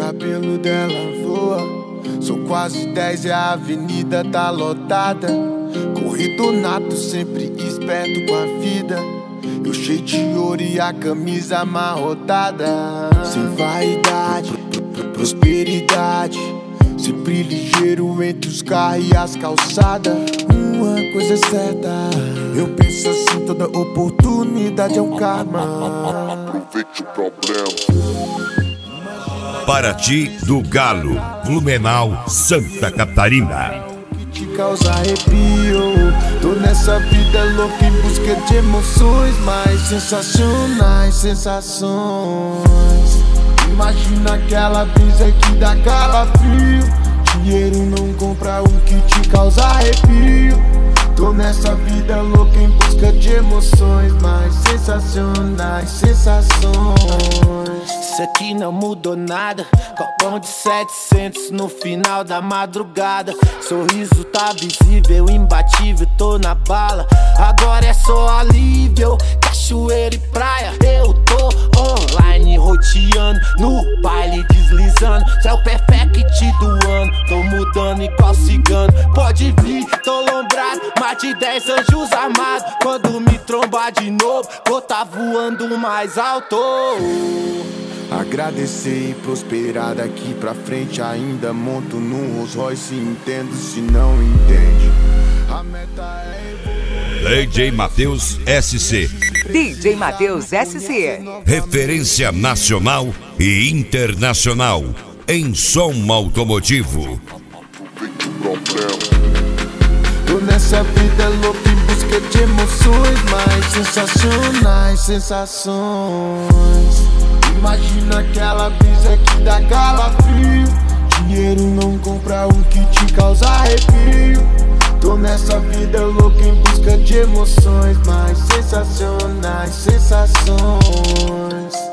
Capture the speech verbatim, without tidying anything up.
cabelo dela voa. São quase dez e a avenida tá lotada. Corrido nato, sempre esperto com a vida. Eu cheio de ouro e a camisa amarrotada. Sem vaidade, prosperidade, sempre ligeiro entre os carros e as calçadas. Uma coisa é certa, eu penso assim, toda oportunidade é um karma. Aproveite o problema. Paraty do Galo, Blumenau, Santa Catarina. Que te causa arrepio. Tô nessa vida louca em busca de emoções mais sensacionais, sensações. Imagina aquela brisa que dá calafrio. Dinheiro não compra o que te causa arrepio. Tô nessa vida louca em busca de emoções mais sensacionais, sensações. Isso aqui não mudou nada. Copão de setecentos no final da madrugada. Sorriso tá visível, imbatível, tô na bala. Agora é só alívio, cachoeira e praia. Eu tô online, roteando, no baile deslizando. Céu perfect do ano, tô mudando igual cigano. Pode vir, tô lombrado, mais de dez anjos armados. Quando me trombar de novo, vou tá voando mais alto. Agradecer e prosperar daqui pra frente. Ainda monto no Rolls Royce, entendo se não entende. A meta é D J Matheus S C. D J Matheus S C. Referência nacional e internacional em som automotivo. Aproveite o problema. Tô nessa vida louca em busca de emoções mais sensacionais, sensações. Imagina aquela brisa que dá calafrio. Dinheiro não compra o que te causa arrepio. Tô nessa vida louca em busca de emoções mais sensacionais, sensações.